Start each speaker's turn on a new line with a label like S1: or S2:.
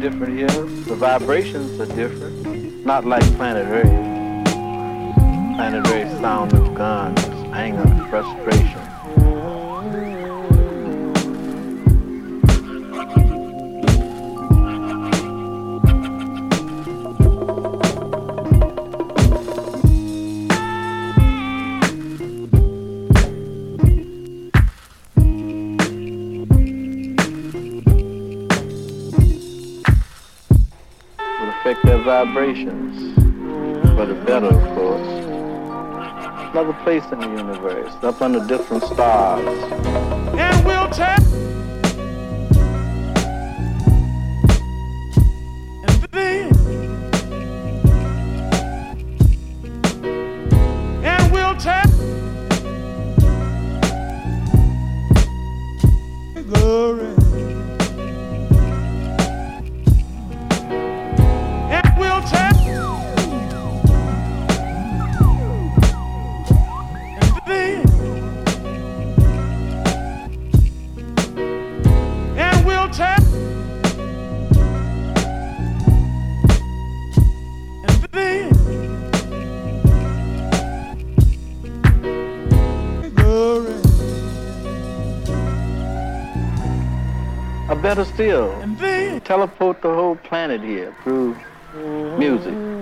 S1: different here. The vibrations are different. Not like planet Earth. Planet Earth sound of guns, anger, frustration. Affect their vibrations for the better, of course. Another place in the universe, up under different stars.
S2: And we'll take and then and we'll take glory.
S1: Better still, teleport the whole planet here through music.